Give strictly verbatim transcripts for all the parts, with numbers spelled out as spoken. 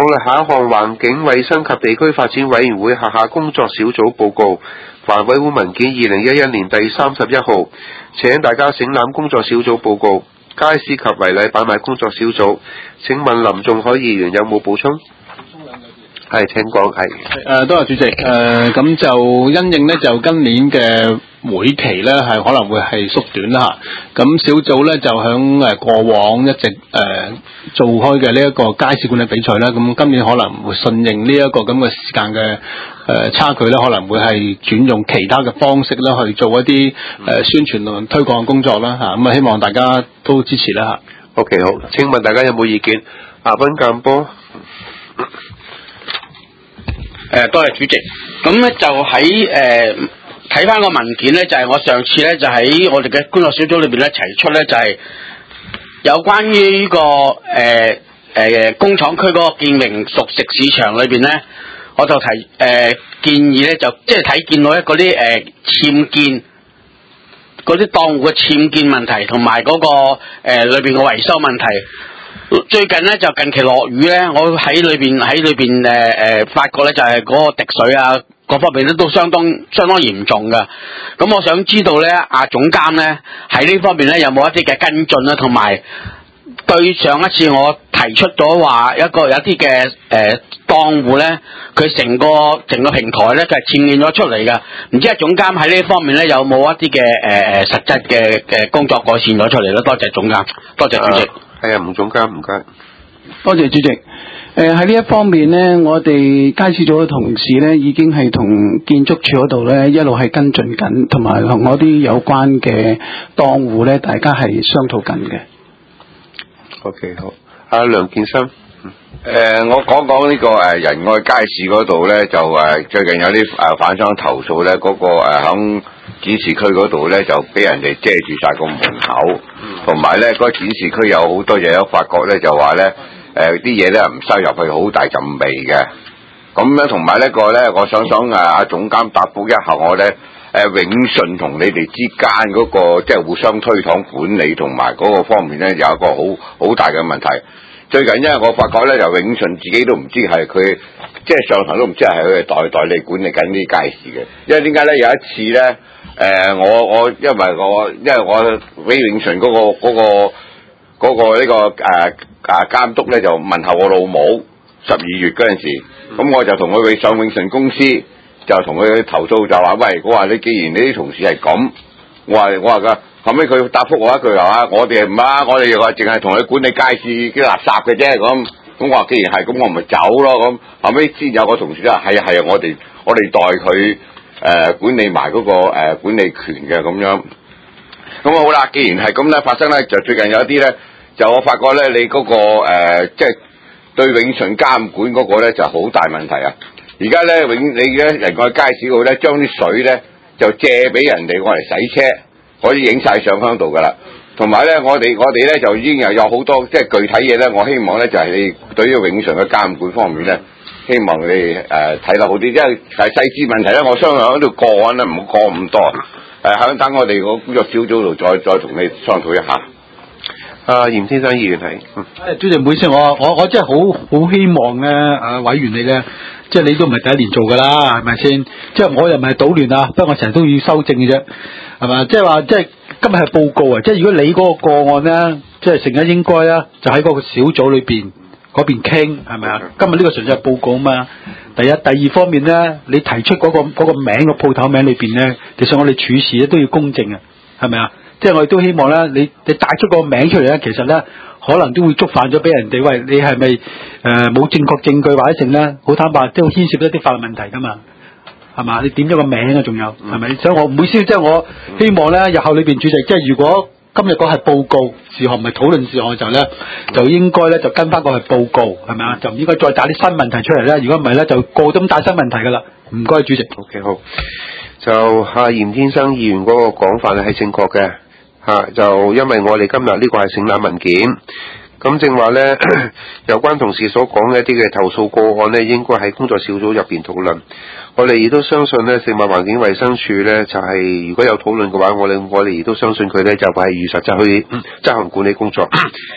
啦，下一項環境衛生及地區發展委員會轄下工作小組報告，環委會文件二零一一年第三十一號，請大家省覽工作小組報告。街市及違例擺賣工作小組，請問林仲海議員有冇補充？係，請講。係。 誒，多謝主席。誒，咁就因應呢，就今年嘅會期咧係可能會係縮短啦嚇。咁小組咧就響誒過往一直誒、呃、做開嘅呢一個街市管理比賽啦。咁今年可能會順應呢一個咁嘅時間嘅誒差距咧，可能會係轉用其他嘅方式啦去做一啲誒、呃、宣傳同推廣嘅工作啦嚇。咁啊，希望大家都支持啦嚇。 OK， 好。請問大家有冇意見？阿賓鑑波。 誒，多謝主席。咁咧就喺誒睇翻個文件咧，就係、是、我上次咧就喺我哋嘅工作小組裏邊咧提出咧，就係、是、有關於呢、這個誒誒、呃、工廠區嗰個建榮熟食市場裏邊咧，我就提誒、呃、建議咧，就即係睇見到一嗰啲誒僭建嗰啲檔戶嘅僭建問題，同埋嗰個誒、呃、裏邊嘅維修問題。最近咧就近期落雨咧，我喺裏邊喺裏邊誒誒發覺咧就係嗰個滴水啊各方面咧都相當相當嚴重噶。咁我想知道咧，阿總監咧喺呢方面咧有冇一啲嘅跟進啦，同埋對上一次我提出咗話一個有一啲嘅誒檔戶咧，佢成個成個平台咧佢係僭建咗出嚟噶。唔知阿總監喺呢方面咧有冇一啲嘅誒誒實質嘅嘅工作改善咗出嚟咧？多謝總監，多謝主席。 係啊，吳總監，唔該。 多謝主席。誒喺呢一方面呢，我哋街市組嘅同事呢已經係同建築署嗰度呢一路係跟進緊，同埋同嗰啲有關嘅檔戶呢，大家係商討緊嘅。 OK， 好。阿梁建生。 誒、呃，我講講呢個誒仁愛街市嗰度咧，就誒最近有啲誒販商投訴咧，嗰、那個誒響展示區嗰度咧就俾人哋遮住晒個門口，同埋咧嗰展示區有好多嘢，我發覺咧就話咧誒啲嘢咧唔收入去，好大陣味嘅。咁咧同埋呢個咧，我想想啊，阿總監答覆一下我咧，誒永順同你哋之間嗰、那個即係、就是、互相推搪管理同埋嗰個方面咧，有一個好好大嘅問題。最近因為我發覺咧，就永順自己都唔知係佢，即係上頭都唔知係佢代代理管理緊呢啲街市嘅。因為點解咧？有一次咧，誒、呃、我我因為我因為我俾永順嗰、那個嗰、那個嗰、那個呢、這個誒誒監督咧，就問候我老母十二月嗰陣時，咁我就同佢去上永順公司，就同佢投訴就話：喂，我話你既然你啲同事係咁，我話我話噶。後尾佢答覆我一句話：我哋唔啊，我哋又話淨係同佢管理街市啲垃圾嘅啫。咁咁我話既然係咁，我咪走咯。咁後尾先有個同事話：係啊係啊，我哋我哋代佢誒、呃、管理埋嗰、那個誒、呃、管理權嘅咁樣。咁好啦，既然係咁咧，發生咧就最近有一啲咧，就我發覺咧你嗰、那個誒即係對永順監管嗰個咧就好大問題啊！而家咧永你咧人個街市嗰度咧，將啲水咧就借俾人哋我嚟洗車。可以影晒相喺度噶啦，同埋咧，我哋我哋咧就已經又有好多即係具體嘢咧。我希望咧就係、是、你對於永順嘅監管方面咧，希望你誒睇得好啲，因為係細緻問題咧，我相信喺度個案咧唔好過咁多。誒、呃，喺等我哋個工作小組度再再同你商討一下。 阿嚴先生議員係， 誒，主席唔好意思，我我我真係好好希望咧，啊委員你咧，即係你都唔係第一年做噶啦，係咪先？即係我又唔係搗亂啊，不過我成日都要修正嘅啫，係嘛？即係話即係今日係報告啊，即係如果你嗰個個案咧，即係成日應該啊，就喺嗰個小組裏邊嗰邊傾，係咪啊？今日呢個純粹係報告啊嘛。第一、第二方面咧，你提出嗰、嗰個、嗰個名個鋪頭名裏邊咧，其實我哋處事咧都要公正啊，係咪啊？即係我哋都希望咧，你你帶出個名出嚟咧，其實咧可能都會觸犯咗俾人哋，喂，你係咪誒冇正確證據或者剩咧？好坦白，都牽涉一啲法律問題噶嘛，係嘛？你點咗個名啊，仲有係咪？所以我唔好意思，即係我希望咧，日後裏邊主席，即係如果今日嗰係報告事項，唔係討論事項嘅時候咧，就應該咧就跟翻個係報告，係咪啊？就唔應該再帶啲新問題出嚟咧。如果唔係咧，就個都咁帶新問題噶啦。唔該，主席。 OK， 好。就阿嚴天生議員嗰個講法係正確嘅。吓、啊，就因為我哋今日呢個係省覽文件，咁正話呢，有關同事所講嘅一啲嘅投訴個案呢，應該喺工作小組入邊討論。我哋亦都相信呢，食物環境衛生署呢，就係、是、如果有討論嘅話，我哋我哋亦都相信佢呢，就係如實就去執行管理工作。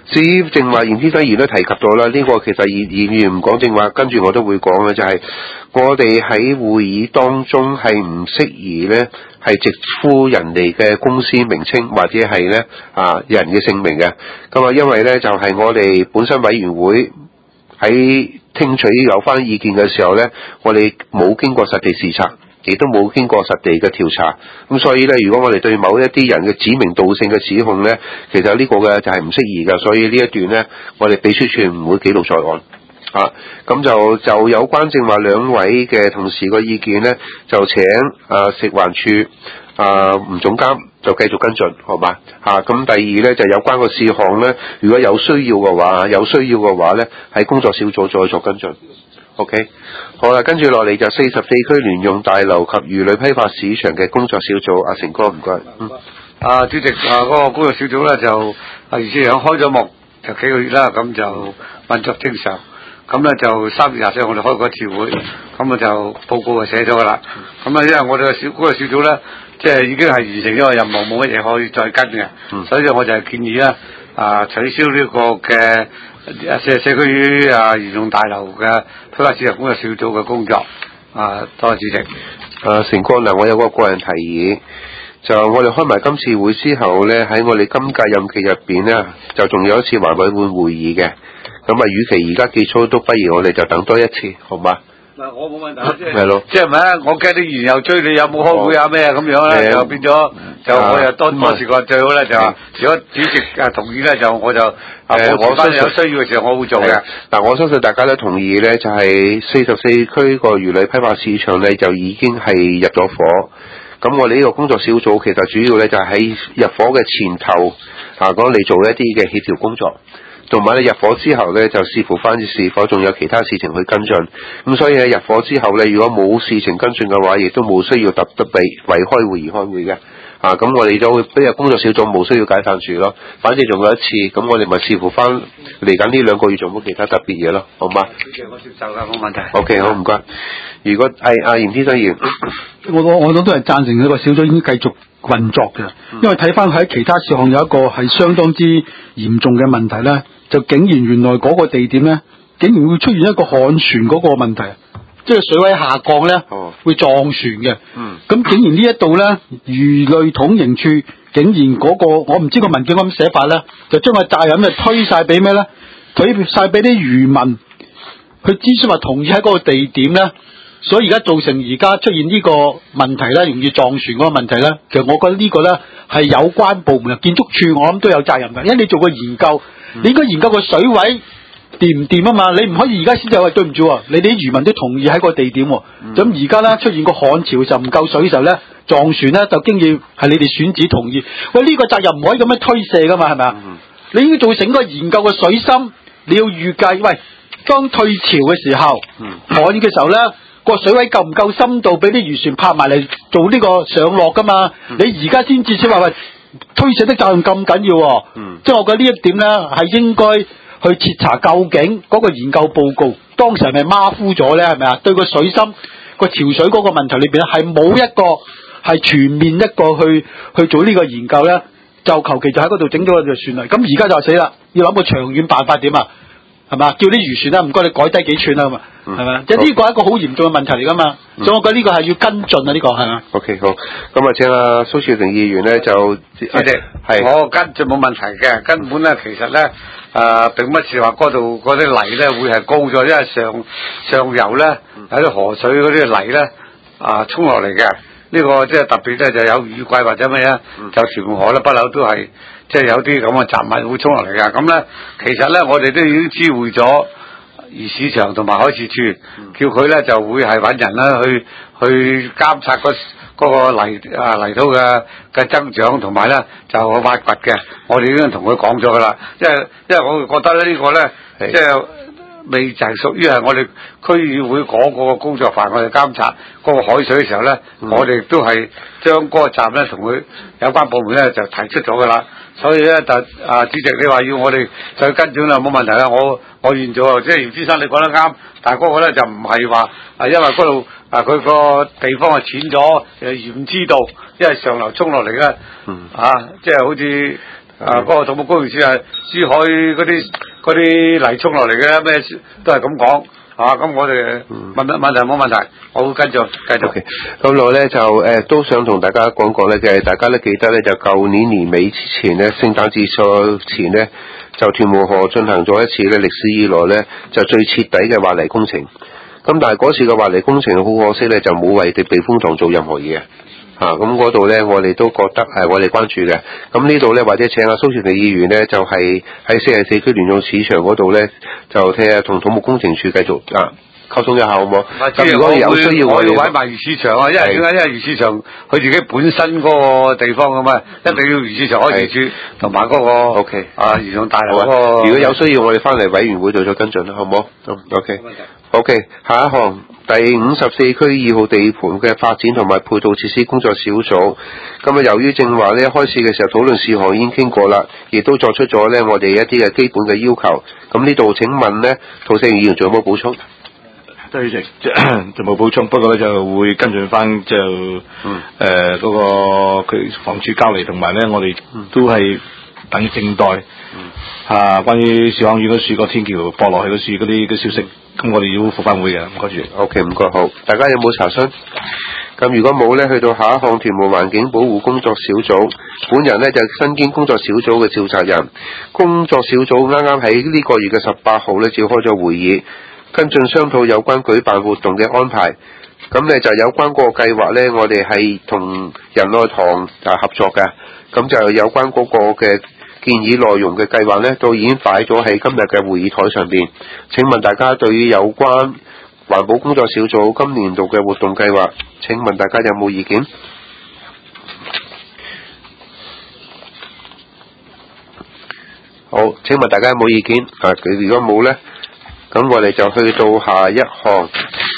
至於正話嚴先生議員都提及到啦，呢、這個其實議議員唔講正話，跟住我都會講嘅就係、是、我哋喺會議當中係唔適宜呢係直呼人哋嘅公司名稱或者係呢啊人嘅姓名嘅。咁啊，因為呢就係、是、我哋本身委員會喺聽取有關意見嘅時候呢，我哋冇經過實地視察，亦都冇經過實地嘅調查，咁所以呢，如果我哋對某一啲人嘅指名道姓嘅指控呢，其實呢個嘅就係唔適宜嘅，所以呢一段呢，我哋秘書處唔會記錄在案。啊，咁就就有關正話兩位嘅同事嘅意見呢，就請啊食環署啊吳總監就繼續跟進，好嘛？嚇、啊，咁第二呢，就有關個事項呢，如果有需要嘅話，有需要嘅話呢，喺工作小組再作跟進。OK， 好啦，跟住落嚟就四十四區聯用大樓及魚類批發市場嘅工作小組，阿成哥唔該。嗯， 啊主席啊，嗰、那個工作小組咧就啊，余志陽開咗幕就幾個月啦，咁就運作正常。咁咧就三月廿四號我哋開過一次會，咁啊就報告就寫咗噶啦。咁啊，因為我哋嘅小工作小組咧，即係已經係完成咗個任務，冇乜嘢可以再跟嘅。嗯、所以我就係建議咧啊，取消呢個嘅。社社區啊，聯用大樓嘅批發市場工作小組嘅工作啊，多謝主席。 啊，成哥嗱，我有個個人提議，就我哋開埋今次會之後咧，喺我哋今屆任期入邊咧，就仲有一次環委會會議嘅。咁啊，與其而家結束，都不如我哋就等多一次，好嗎？嗱，我冇問題，即係係咯，即係咪啊？我驚啲議員又追你有冇開會啊咩啊咁樣咧，就變咗就我又多多時個最好咧就話，如果主席啊同意咧，就我就誒我相信有需要嘅時候我會做嘅。嗱，我相信大家都同意咧，就係四十四區個魚類批發市場咧就已經係入咗伙。咁我哋呢個工作小組其實主要咧就係喺入伙嘅前頭啊，講嚟做一啲嘅協調工作。同埋咧入伙之後咧，就視乎翻是否仲有其他事情去跟進。咁所以喺入伙之後咧，如果冇事情跟進嘅話，亦都冇需要特特別為開會而開會嘅。啊，咁我哋就會俾個工作小組冇需要解散住咯。反正仲有一次，咁我哋咪視乎翻嚟緊呢兩個月做冇其他特別嘢咯，好嗎？我接受㗎，冇問題。OK， 好唔該。如果係阿嚴先生議員， 我我我都係贊成呢個小組應該繼續運作嘅，因為睇翻喺其他事項有一個係相當之嚴重嘅問題咧。就竟然原來嗰個地點咧，竟然會出現一個旱船嗰個問題，即係水位下降咧，哦、會撞船嘅。嗯，咁竟然呢一度咧，魚類統營處竟然嗰、那個，我唔知個文件咁寫法咧，就將個責任就推晒俾咩咧？推晒俾啲漁民，佢只需話同意喺嗰個地點咧，所以而家造成而家出現呢個問題咧，容易撞船嗰個問題咧，其實我覺得呢個咧係有關部門嘅建築處，我諗都有責任嘅，因為你做個研究。你應該研究個水位掂唔掂啊嘛？你唔可以而家先就話對唔住喎，你哋啲漁民都同意喺個地點喎。咁而家咧出現個旱潮就唔夠水嘅時候咧，撞船咧就經要係你哋選址同意。喂，呢、這個責任唔可以咁樣推卸噶嘛，係咪啊？嗯、你應該做整個研究個水深，你要預計喂，當退潮嘅時候，旱嘅、嗯、時候咧個水位夠唔夠深度俾啲漁船泊埋嚟做呢個上落噶嘛？嗯、你而家先至先話喂。推卸的責任咁緊要、哦，嗯、即係我覺得呢一點咧係應該去徹查究竟嗰個研究報告當時係咪馬虎咗咧？係咪啊？對個水深個潮水嗰個問題裏邊咧係冇一個係全面一個去去做呢個研究咧，就求其就喺嗰度整咗就算啦。咁而家就死啦，要諗個長遠辦法點啊？係嘛？叫啲漁船咧唔該你改低幾寸啦嘛，係咪？即係呢個係一個好嚴重嘅問題嚟噶嘛，嗯、所以我覺得呢個係要跟進啊，呢、這個係嘛 ？OK 好，咁啊請阿蘇兆成議員咧就，謝謝，係我跟進冇問題嘅，根本咧其實咧誒、呃、並不是話嗰度嗰啲泥咧會係高咗，因為上上游咧喺啲河水嗰啲泥咧啊沖落嚟嘅，呢、這個即係特別咧就有雨季或者咩啊，嗯、就屯河咧不嬲都係。即係有啲咁嘅雜物會衝落嚟㗎，咁咧其實咧我哋都已經知會咗漁市場同埋海事處，嗯、叫佢咧就會係揾人啦去去監察嗰嗰個泥啊泥土嘅嘅增長，同埋咧就去挖掘嘅。我哋已經同佢講咗㗎啦，因為因為我覺得咧呢個咧即係未就係屬於係我哋區議會嗰個工作範圍，我哋監察嗰個海水嘅時候咧，嗯、我哋都係將嗰個站咧同佢有關部門咧就提出咗㗎啦。所以咧就啊主席你話要我哋再跟進啦，冇問題啦，我我願做，即係袁先生你講得啱，但係嗰個咧就唔係話啊因為嗰度啊佢個地方係淺咗，誒唔知道，因為上流沖落嚟咧，嗯、啊即係好似啊，嗰、個土木工程署係珠海嗰啲嗰啲泥沖落嚟嘅，咩都係咁講。啊，咁我哋問問問題冇問題，我會跟住繼續。 Okay. 咁我咧就誒、呃、都想同大家講講咧嘅，大家都記得咧就舊年年尾之前咧，聖誕節賽前咧，就屯門河進行咗一次咧歷史以來咧就最徹底嘅挖泥工程。咁但係嗰次嘅挖泥工程好可惜咧，就冇為地避風塘做任何嘢。啊，咁嗰度咧，我哋都覺得係我哋關注嘅。咁呢度咧，或者請阿蘇善利議員咧，就係喺四十四區聯用市場嗰度咧，就睇下同土木工程署繼續啊溝通一下好唔好？咁如果有需要， 我要揾埋魚市場啊，因為點解？因為魚市場佢自己本身嗰個地方咁嘛，一定要魚市場開始處同埋嗰個 OK 啊魚塘大樓嗰個。 如果有需要，我哋翻嚟委員會度再跟進啦，好唔好？嗯 OK OK， 下一項。第五十四區二號地盤嘅發展同埋配套設施工作小組，咁啊由於正話咧開始嘅時候討論事項已經傾過啦，亦都作出咗咧我哋一啲嘅基本嘅要求。咁呢度請問咧，涂聖議員仲有冇補充？ 主席，就冇補充，不過咧就會跟進翻就誒嗰、嗯呃嗰個佢房署交嚟，同埋咧我哋都係等正待、嗯、啊關於兆康苑嗰樹個天橋駁落去嗰樹嗰啲嘅消息。咁我哋要復翻會嘅，唔該住。 O K， 唔該好。大家有冇查詢？咁如果冇咧，去到下一項屯門環境保護工作小組，本人咧就係身兼工作小組嘅召集人。工作小組啱啱喺呢個月嘅十八號咧召開咗會議，跟進商討有關舉辦活動嘅安排。咁咧就有關嗰個計劃咧，我哋係同仁愛堂啊合作嘅。咁就有關嗰個嘅建議內容嘅計劃呢，都已經擺咗喺今日嘅會議台上邊。請問大家對於有關環保工作小組今年度嘅活動計劃，請問大家有冇意見？好，請問大家有冇意見？啊，如果冇呢，咁我哋就去到下一項。